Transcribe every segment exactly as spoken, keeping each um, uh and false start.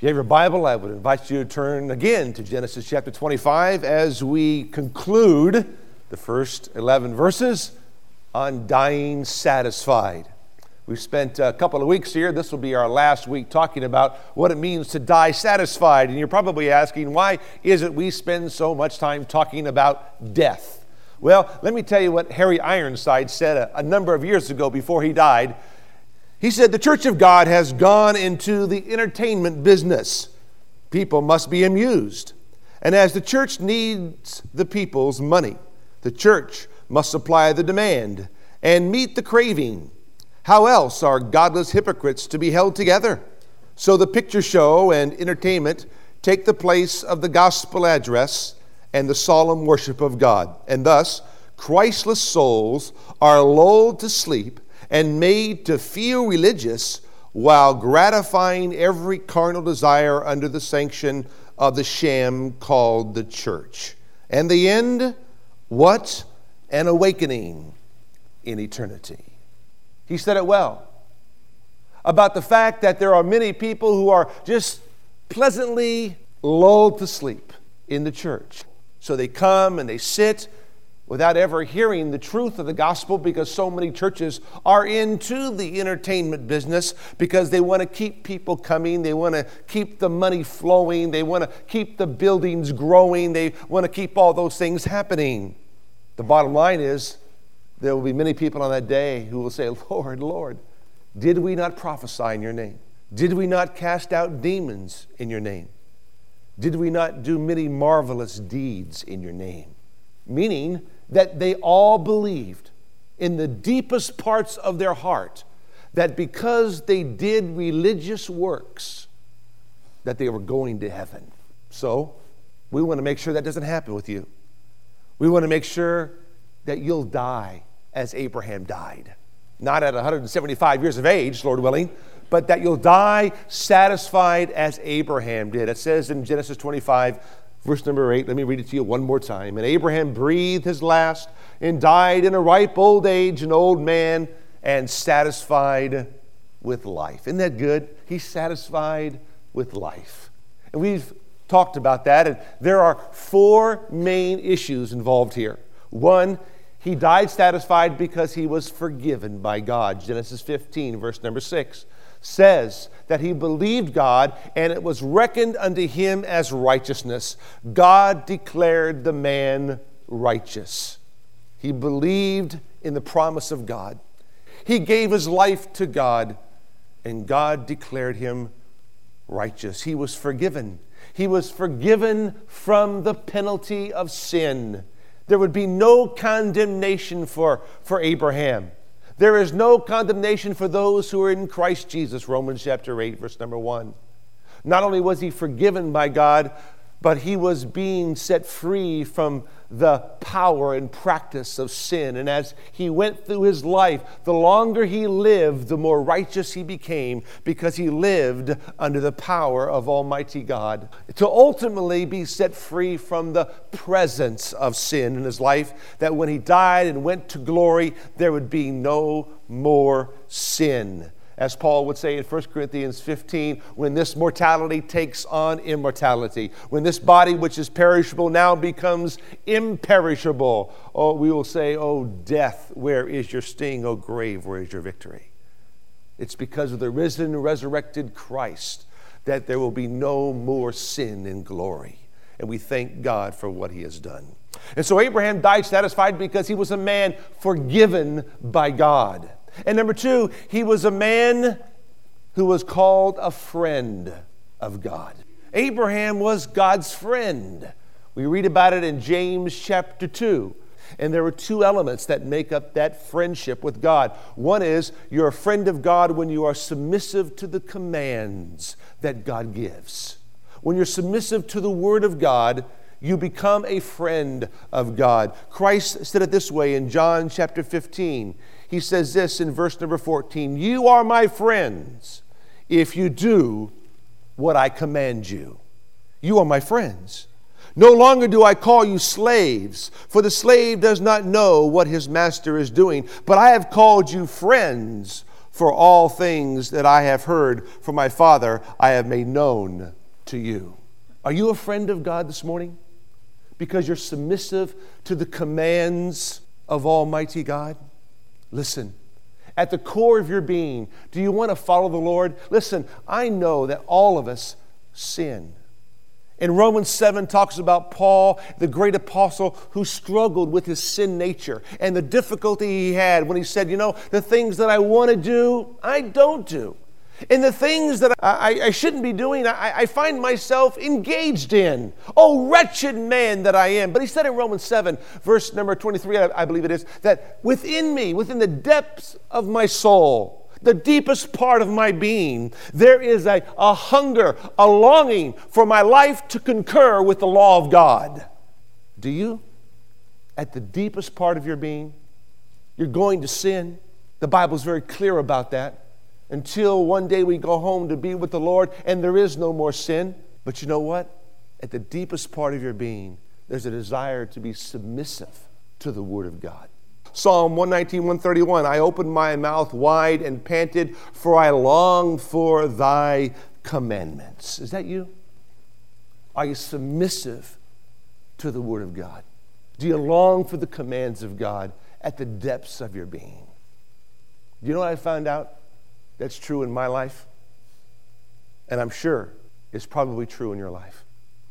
If you have your Bible, I would invite you to turn again to Genesis chapter twenty-five as we conclude the first eleven verses on dying satisfied. We've spent a couple of weeks here. This will be our last week talking about what it means to die satisfied. And you're probably asking, why is it we spend so much time talking about death? Well, let me tell you what Harry Ironside said a, a number of years ago before he died. He said, the Church of God has gone into the entertainment business. People must be amused. And as the church needs the people's money, the church must supply the demand and meet the craving. How else are godless hypocrites to be held together? So the picture show and entertainment take the place of the gospel address and the solemn worship of God. And thus, Christless souls are lulled to sleep and made to feel religious while gratifying every carnal desire under the sanction of the sham called the church. And the end, what? An awakening in eternity. He said it well about the fact that there are many people who are just pleasantly lulled to sleep in the church. So they come and they sit without ever hearing the truth of the gospel, because so many churches are into the entertainment business because they want to keep people coming, they want to keep the money flowing, they want to keep the buildings growing, they want to keep all those things happening. The bottom line is, there will be many people on that day who will say, Lord, Lord, did we not prophesy in your name? Did we not cast out demons in your name? Did we not do many marvelous deeds in your name? Meaning that they all believed in the deepest parts of their heart that because they did religious works, that they were going to heaven. So we want to make sure that doesn't happen with you. We want to make sure that you'll die as Abraham died. Not at one hundred seventy-five years of age, Lord willing, but that you'll die satisfied as Abraham did. It says in Genesis twenty-five, verse number eight, let me read it to you one more time. And Abraham breathed his last and died in a ripe old age, an old man, and satisfied with life. Isn't that good? He's satisfied with life. And we've talked about that, and there are four main issues involved here. One, he died satisfied because he was forgiven by God. Genesis fifteen, verse number six, says that he believed God and it was reckoned unto him as righteousness. God declared the man righteous. He believed in the promise of God. He gave his life to God, and God declared him righteous. He was forgiven. He was forgiven from the penalty of sin. There would be no condemnation for, for Abraham. There is no condemnation for those who are in Christ Jesus, Romans chapter eight, verse number one. Not only was he forgiven by God, but he was being set free from the power and practice of sin. And as he went through his life, the longer he lived, the more righteous he became, because he lived under the power of Almighty God. To ultimately be set free from the presence of sin in his life, that when he died and went to glory, there would be no more sin. As Paul would say in First Corinthians fifteen, when this mortality takes on immortality, when this body which is perishable now becomes imperishable, oh, we will say, oh, death, where is your sting? Oh, grave, where is your victory? It's because of the risen, resurrected Christ that there will be no more sin in glory. And we thank God for what he has done. And so Abraham died satisfied because he was a man forgiven by God. And number two, he was a man who was called a friend of God. Abraham was God's friend. We read about it in James chapter two. And there were two elements that make up that friendship with God. One is you're a friend of God when you are submissive to the commands that God gives. When you're submissive to the Word of God, you become a friend of God. Christ said it this way in John chapter fifteen. He says this in verse number fourteen, you are my friends if you do what I command you. You are my friends. No longer do I call you slaves, for the slave does not know what his master is doing, but I have called you friends, For all things that I have heard from my Father, I have made known to you. Are you a friend of God this morning? Because you're submissive to the commands of Almighty God? Listen, at the core of your being, do you want to follow the Lord? Listen, I know that all of us sin. And Romans seven talks about Paul, the great apostle, who struggled with his sin nature and the difficulty he had when he said, you know, the things that I want to do, I don't do. And the things that I, I shouldn't be doing, I, I find myself engaged in. Oh, wretched man that I am. But he said in Romans seven, verse number twenty-three, I, I believe it is, that within me, within the depths of my soul, the deepest part of my being, there is a, a hunger, a longing for my life to concur with the law of God. Do you? At the deepest part of your being, you're going to sin. The Bible's very clear about that. Until one day we go home to be with the Lord and there is no more sin. But you know what? At the deepest part of your being, there's a desire to be submissive to the Word of God. Psalm one nineteen, one thirty-one, I opened my mouth wide and panted, for I long for thy commandments. Is that you? Are you submissive to the Word of God? Do you long for the commands of God at the depths of your being? Do you know what I found out that's true in my life? And I'm sure it's probably true in your life.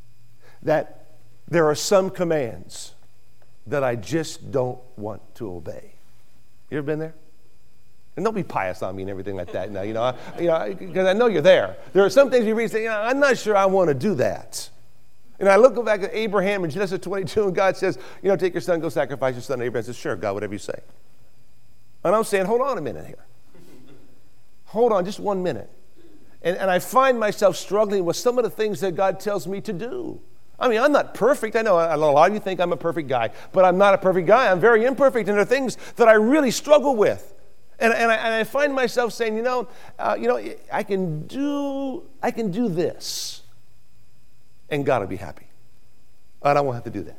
That there are some commands that I just don't want to obey. You ever been there? And don't be pious on me and everything like that now, you know, I, you know, because I know you're there. There are some things you read and say, you know, I'm not sure I want to do that. And I look back at Abraham in Genesis twenty-two, and God says, you know, take your son, go sacrifice your son. And Abraham says, sure, God, whatever you say. And I'm saying, hold on a minute here. Hold on just one minute. And, and I find myself struggling with some of the things that God tells me to do. I mean, I'm not perfect. I know a lot of you think I'm a perfect guy, but I'm not a perfect guy. I'm very imperfect, and there are things that I really struggle with. And, and, I, and I find myself saying, you know, uh, you know, I can do, I can do this, and God will be happy. I don't want to have to do that.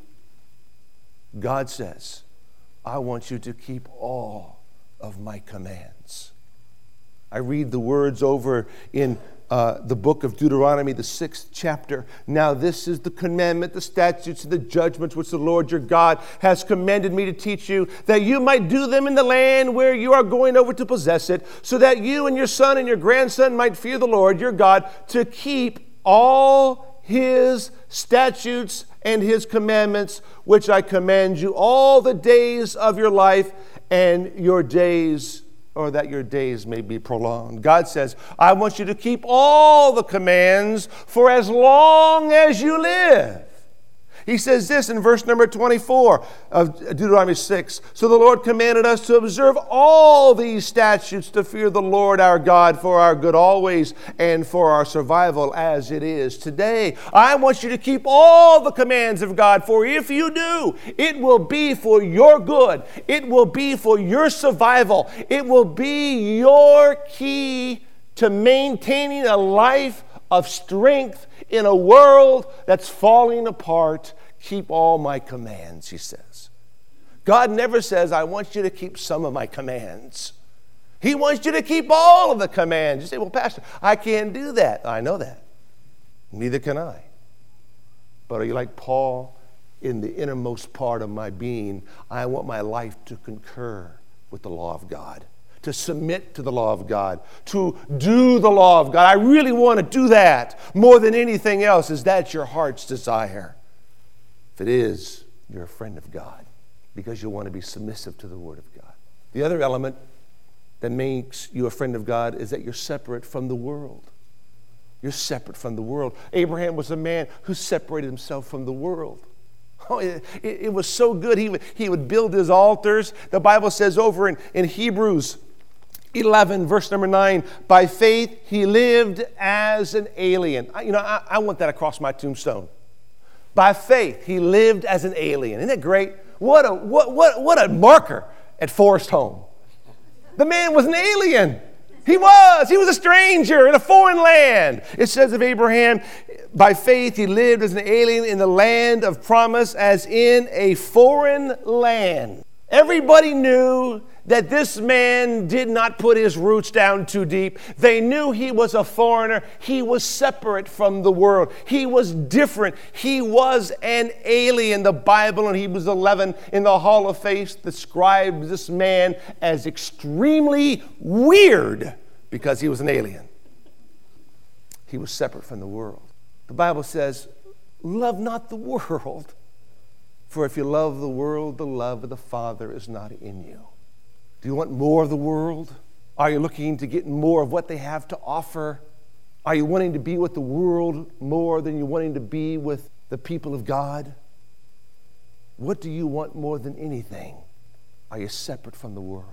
God says, I want you to keep all of my commands. I read the words over in Uh, the book of Deuteronomy, the sixth chapter. Now this is the commandment, the statutes, and the judgments which the Lord your God has commanded me to teach you, that you might do them in the land where you are going over to possess it, so that you and your son and your grandson might fear the Lord your God, to keep all his statutes and his commandments, which I command you all the days of your life, and your days or that your days may be prolonged. God says, I want you to keep all the commands for as long as you live. He says this in verse number twenty-four of Deuteronomy six. So the Lord commanded us to observe all these statutes, to fear the Lord our God for our good always and for our survival as it is today. I want you to keep all the commands of God, for if you do, it will be for your good. It will be for your survival. It will be your key to maintaining a life of strength in a world that's falling apart. Keep all my commands, he says. God never says, I want you to keep some of my commands. He wants you to keep all of the commands. You say, well, Pastor, I can't do that. I know that. Neither can I. But are you like Paul? In the innermost part of my being, I want my life to concur with the law of God, to submit to the law of God, to do the law of God. I really want to do that more than anything else. Is that your heart's desire? If it is, you're a friend of God, because you want to be submissive to the Word of God. The other element that makes you a friend of God is that you're separate from the world. You're separate from the world. Abraham was a man who separated himself from the world. Oh, it, it, it was so good. He would, he would build his altars. The Bible says over in, in Hebrews eleven, verse number nine, by faith he lived as an alien. I, you know, I, I want that across my tombstone. By faith he lived as an alien. Isn't that great? What a what what what a marker at Forest Home. The man was an alien. He was. He was a stranger in a foreign land. It says of Abraham, by faith he lived as an alien in the land of promise, as in a foreign land. Everybody knew that this man did not put his roots down too deep. They knew he was a foreigner. He was separate from the world. He was different. He was an alien. The Bible in Hebrews eleven in the Hall of Faith describes this man as extremely weird because he was an alien. He was separate from the world. The Bible says, love not the world, for if you love the world, the love of the Father is not in you. Do you want more of the world? Are you looking to get more of what they have to offer? Are you wanting to be with the world more than you're wanting to be with the people of God? What do you want more than anything? Are you separate from the world?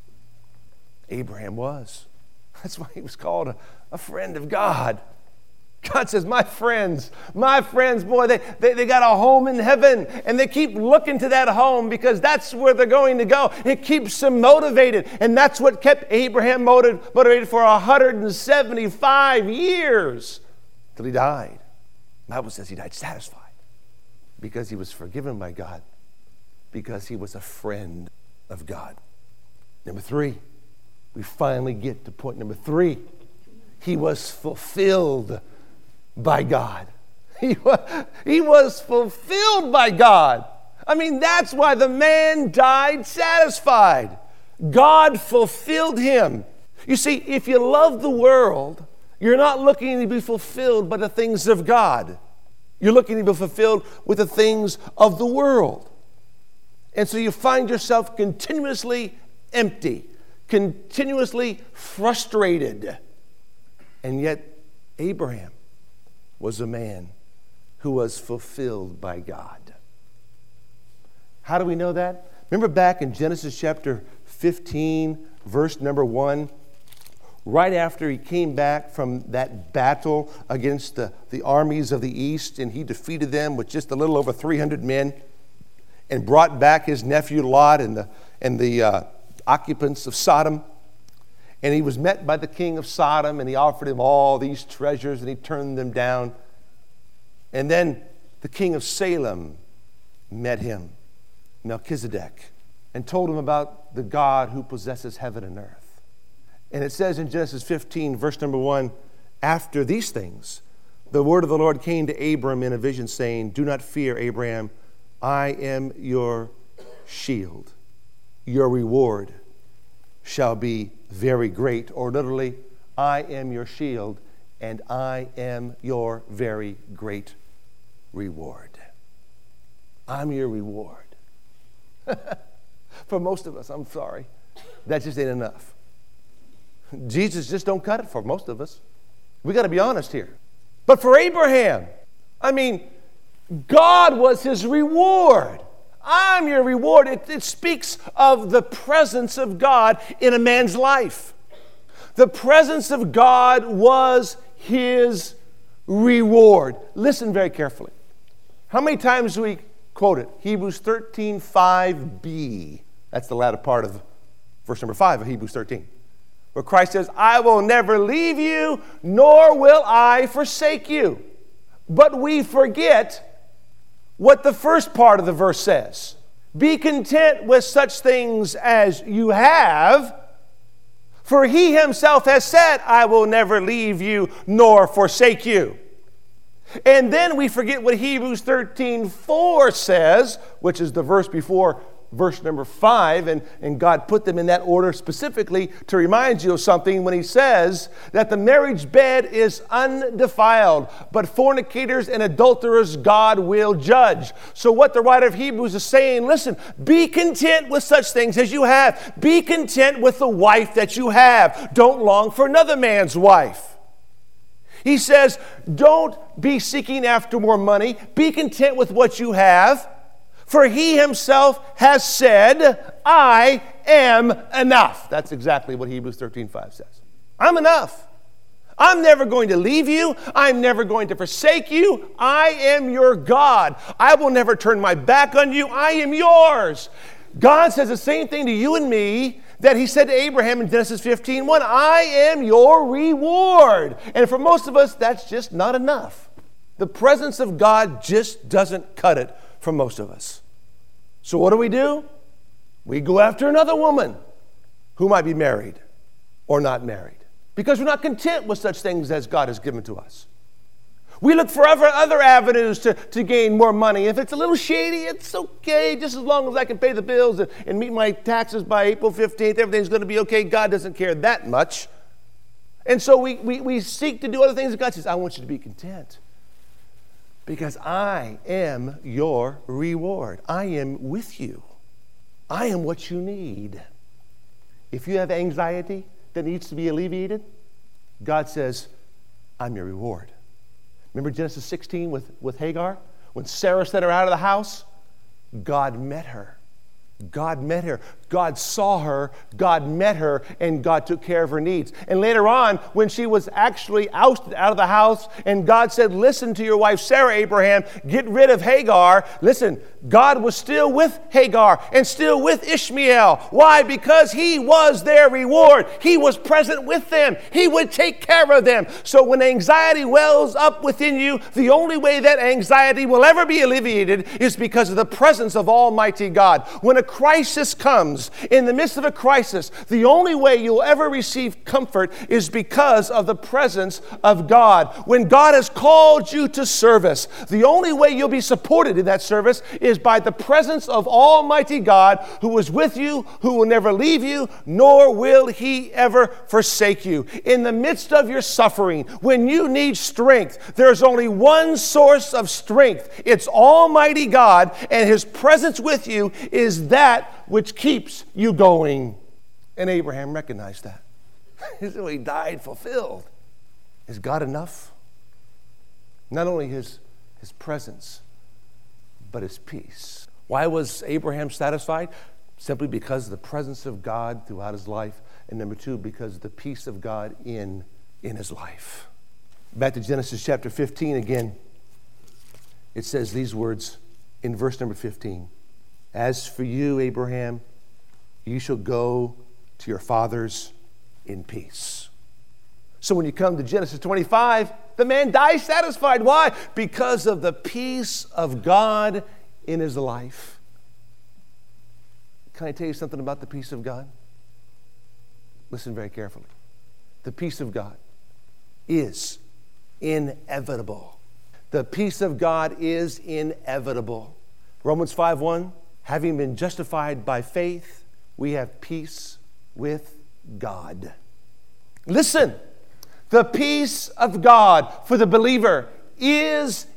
Abraham was. That's why he was called a, a friend of God. God says, my friends, my friends, boy, they, they, they got a home in heaven, and they keep looking to that home because that's where they're going to go. It keeps them motivated, and that's what kept Abraham motiv- motivated for one hundred seventy-five years till he died. The Bible says he died satisfied because he was forgiven by God, because he was a friend of God. Number three, we finally get to point number three. He was fulfilled by God. He was, he was fulfilled by God. I mean, that's why the man died satisfied. God fulfilled him. You see, if you love the world, you're not looking to be fulfilled by the things of God. You're looking to be fulfilled with the things of the world. And so you find yourself continuously empty, continuously frustrated. And yet, Abraham was a man who was fulfilled by God. How do we know that? Remember back in Genesis chapter fifteen, verse number one, right after he came back from that battle against the, the armies of the east, and he defeated them with just a little over three hundred men and brought back his nephew Lot and the, and the uh, occupants of Sodom. And he was met by the king of Sodom, and he offered him all these treasures, and he turned them down. And then the king of Salem met him, Melchizedek, and told him about the God who possesses heaven and earth. And it says in Genesis fifteen, verse number one, after these things, the word of the Lord came to Abram in a vision, saying, do not fear, Abraham, I am your shield. Your reward shall be very great, or literally, I am your shield, and I am your very great reward. I'm your reward. For most of us, I'm sorry, that just ain't enough. Jesus just don't cut it for most of us. We got to be honest here. But for Abraham, I mean, God was his reward. I'm your reward. It, it speaks of the presence of God in a man's life. The presence of God was his reward. Listen very carefully. How many times do we quote it? Hebrews thirteen five b. That's the latter part of verse number five of Hebrews thirteen. Where Christ says, I will never leave you, nor will I forsake you. But we forget what the first part of the verse says. Be content with such things as you have, for he himself has said, I will never leave you nor forsake you. And then we forget what Hebrews thirteen four says, which is the verse before verse number five, and, and God put them in that order specifically to remind you of something when he says that the marriage bed is undefiled, but fornicators and adulterers God will judge. So what the writer of Hebrews is saying, listen, be content with such things as you have. Be content with the wife that you have. Don't long for another man's wife. He says, don't be seeking after more money. Be content with what you have. For he himself has said, I am enough. That's exactly what Hebrews thirteen five says. I'm enough. I'm never going to leave you. I'm never going to forsake you. I am your God. I will never turn my back on you. I am yours. God says the same thing to you and me that he said to Abraham in Genesis fifteen one. I am your reward. And for most of us, that's just not enough. The presence of God just doesn't cut it for most of us. So what do we do? We go after another woman. who might be married or not married, because we're not content with such things as God has given to us. We look for other, other avenues to, to gain more money. If it's a little shady, it's okay, just as long as I can pay the bills and, and meet my taxes by April fifteenth, everything's going to be okay. God doesn't care that much. And so we, we, we seek to do other things, and God says, I want you to be content, because I am your reward. I am with you. I am what you need. If you have anxiety that needs to be alleviated, God says, I'm your reward. Remember Genesis sixteen with, with Hagar? When Sarah sent her out of the house, God met her. God met her. God saw her. God met her, and God took care of her needs. And later on, when she was actually ousted out of the house, and God said, listen to your wife Sarah, Abraham, get rid of Hagar. Listen, God was still with Hagar and still with Ishmael. Why? Because he was their reward. He was present with them. He would take care of them. So when anxiety wells up within you, the only way that anxiety will ever be alleviated is because of the presence of Almighty God. When a crisis comes, in the midst of a crisis, the only way you'll ever receive comfort is because of the presence of God. When God has called you to service, the only way you'll be supported in that service is by the presence of Almighty God, who is with you, who will never leave you, nor will he ever forsake you. In the midst of your suffering, when you need strength, there's only one source of strength. It's Almighty God, and his presence with you is that which keeps you going. And Abraham recognized that. So he died fulfilled. Is God enough? Not only his, his presence, but his peace. Why was Abraham satisfied? Simply because of the presence of God throughout his life. And number two, because of the peace of God in, in his life. Back to Genesis chapter fifteen again. It says these words in verse number fifteen. As for you, Abraham, you shall go to your fathers in peace. So when you come to Genesis twenty-five, the man dies satisfied. Why? Because of the peace of God in his life. Can I tell you something about the peace of God? Listen very carefully. The peace of God is inevitable. The peace of God is inevitable. Romans five one. Having been justified by faith, we have peace with God. Listen, the peace of God for the believer is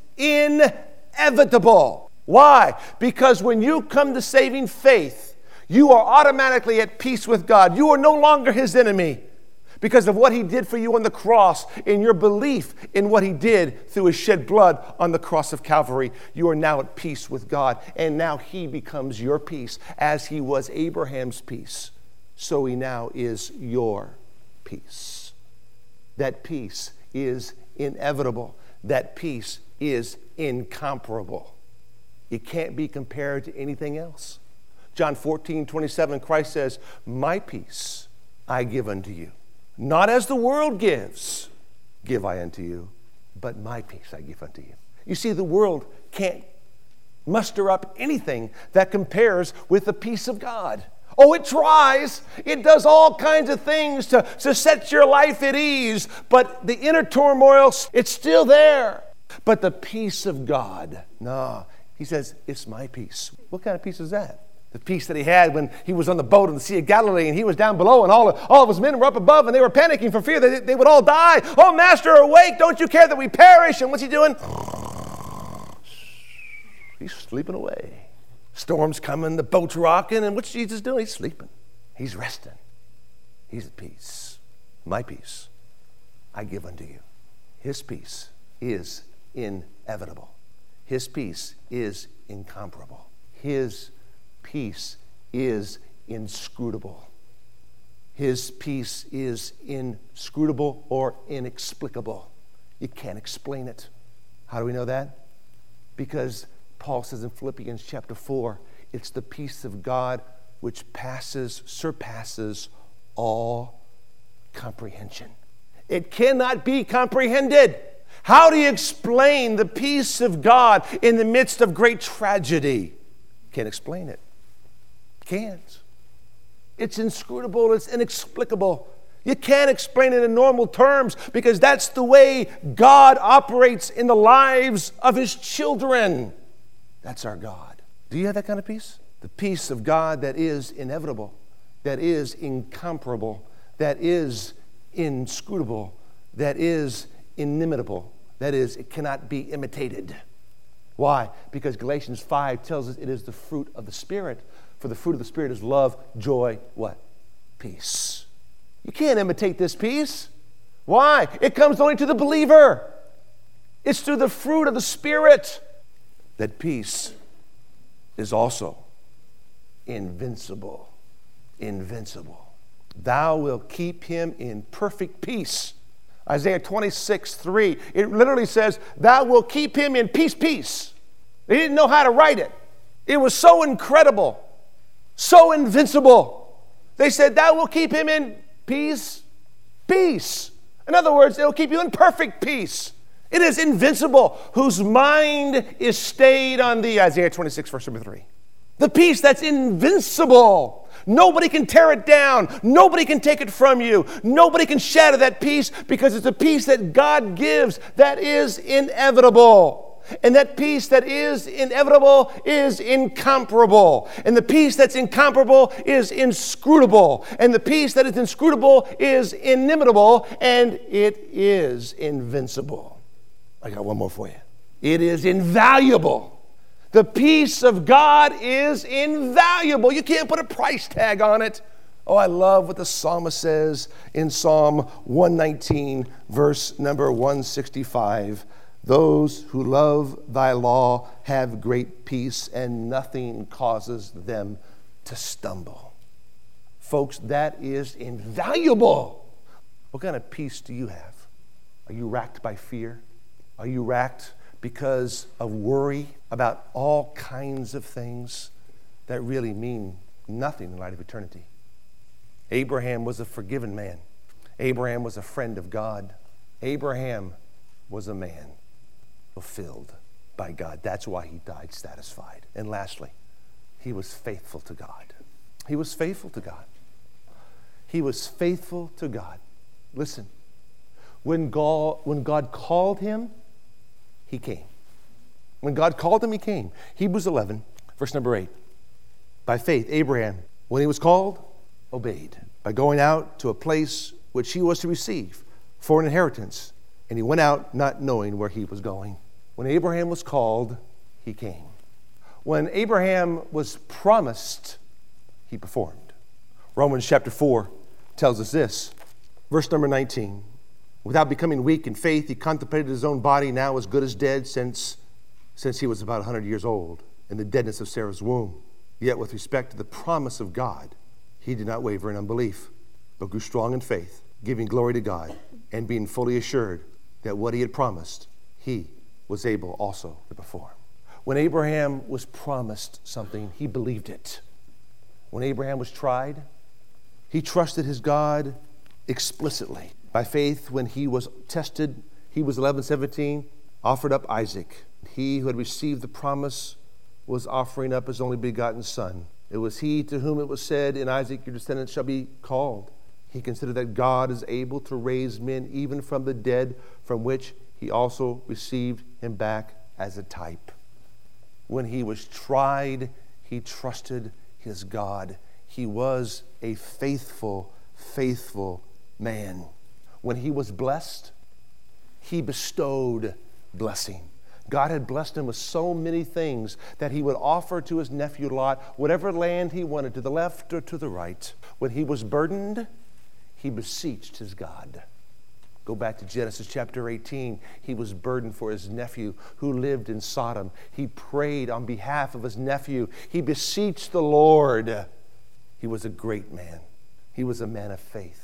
inevitable. Why? Because when you come to saving faith, you are automatically at peace with God. You are no longer his enemy because of what he did for you on the cross. In your belief in what he did through his shed blood on the cross of Calvary, you are now at peace with God. And now he becomes your peace. As he was Abraham's peace, so he now is your peace. That peace is inevitable. That peace is incomparable. It can't be compared to anything else. John fourteen twenty-seven, Christ says, my peace I give unto you. Not as the world gives, give I unto you, but my peace I give unto you. You see, the world can't muster up anything that compares with the peace of God. Oh, it tries. It does all kinds of things to, to set your life at ease, but the inner turmoil, it's still there. But the peace of God, no, he says, it's my peace. What kind of peace is that? The peace that he had when he was on the boat in the Sea of Galilee and he was down below and all of, all of his men were up above and they were panicking for fear that they would all die. Oh, Master, awake. Don't you care that we perish? And what's he doing? He's sleeping away. Storm's coming, the boat's rocking, and what's Jesus doing? He's sleeping. He's resting. He's at peace. My peace I give unto you. His peace is inevitable. His peace is incomparable. His peace is inscrutable. His peace is inscrutable or inexplicable. You can't explain it. How do we know that? Because Paul says in Philippians chapter four, it's the peace of God which passes, surpasses all comprehension. It cannot be comprehended. How do you explain the peace of God in the midst of great tragedy? Can't explain it. Can't. It's inscrutable. It's inexplicable. You can't explain it in normal terms because that's the way God operates in the lives of His children. That's our God. Do you have that kind of peace? The peace of God that is inevitable, that is incomparable, that is inscrutable, that is inimitable, that is, it cannot be imitated. Why? Because Galatians five tells us it is the fruit of the Spirit. For the fruit of the Spirit is love, joy, what? Peace. You can't imitate this peace. Why? It comes only to the believer. It's through the fruit of the Spirit that peace is also invincible. Invincible. Thou wilt keep him in perfect peace. Isaiah twenty-six, three. It literally says, thou wilt keep him in peace, peace. They didn't know how to write it. It was so incredible, so invincible. They said, thou wilt keep him in peace, peace. In other words, it will keep you in perfect peace. It is invincible, whose mind is stayed on thee. Isaiah twenty-six, verse number three. The peace that's invincible. Nobody can tear it down. Nobody can take it from you. Nobody can shatter that peace because it's a peace that God gives that is inevitable. And that peace that is inevitable is incomparable. And the peace that's incomparable is inscrutable. And the peace that is inscrutable is inimitable. And it is invincible. I got one more for you. It is invaluable. The peace of God is invaluable. You can't put a price tag on it. Oh, I love what the psalmist says in Psalm one nineteen, verse number one sixty-five. Those who love thy law have great peace, and nothing causes them to stumble. Folks, that is invaluable. What kind of peace do you have? Are you racked by fear? Are you racked because of worry about all kinds of things that really mean nothing in light of eternity? Abraham was a forgiven man. Abraham was a friend of God. Abraham was a man fulfilled by God. That's why he died satisfied. And lastly, he was faithful to God. He was faithful to God. He was faithful to God. Listen, when God, when God called him, he came. When God called him, he came. Hebrews eleven, verse number eight. By faith, Abraham, when he was called, obeyed by going out to a place which he was to receive for an inheritance. And he went out not knowing where he was going. When Abraham was called, he came. When Abraham was promised, he performed. Romans chapter four tells us this. Verse number nineteen. Without becoming weak in faith, he contemplated his own body now as good as dead since, since he was about one hundred years old, in the deadness of Sarah's womb. Yet with respect to the promise of God, he did not waver in unbelief, but grew strong in faith, giving glory to God, and being fully assured that what he had promised, he was able also to perform. When Abraham was promised something, he believed it. When Abraham was tried, he trusted his God explicitly. By faith, when he was tested, Hebrews eleven seventeen, offered up Isaac. He who had received the promise was offering up his only begotten son. It was he to whom it was said, in Isaac your descendants shall be called. He considered that God is able to raise men even from the dead, from which he also received him back as a type. When he was tried, he trusted his God. He was a faithful, faithful man. When he was blessed, he bestowed blessing. God had blessed him with so many things that he would offer to his nephew Lot whatever land he wanted, to the left or to the right. When he was burdened, he beseeched his God. Go back to Genesis chapter eighteen. He was burdened for his nephew who lived in Sodom. He prayed on behalf of his nephew. He beseeched the Lord. He was a great man. He was a man of faith,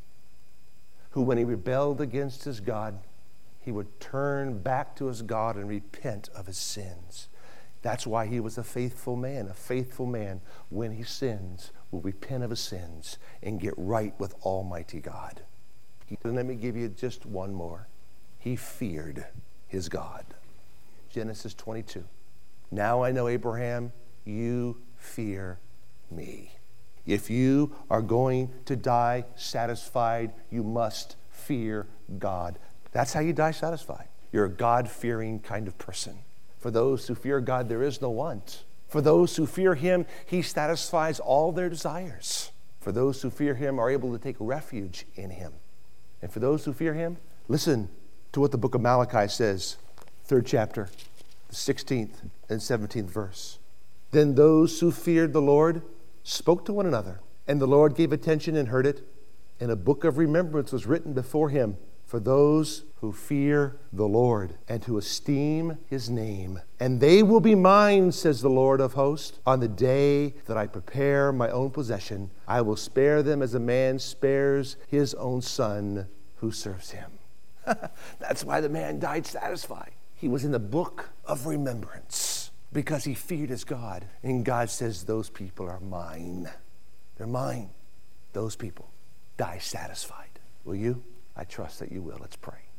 who when he rebelled against his God, he would turn back to his God and repent of his sins. That's why he was a faithful man. A faithful man, when he sins, will repent of his sins and get right with Almighty God. And let me give you just one more. He feared his God. Genesis twenty-two. Now I know, Abraham, you fear me, If you are going to die satisfied, you must fear God. That's how you die satisfied. You're a God-fearing kind of person. For those who fear God, there is no want. For those who fear Him, He satisfies all their desires. For those who fear Him are able to take refuge in Him. And for those who fear Him, listen to what the book of Malachi says, third chapter, the sixteenth and seventeenth verse. Then those who feared the Lord spoke to one another, and the Lord gave attention and heard it, and a book of remembrance was written before Him for those who fear the Lord and who esteem His name. And they will be mine, says the Lord of hosts. On the day that I prepare my own possession, I will spare them as a man spares his own son who serves him. That's why the man died satisfied. He was in the book of remembrance because he feared his God. And God says, those people are mine. They're mine. Those people die satisfied. Will you? I trust that you will. Let's pray.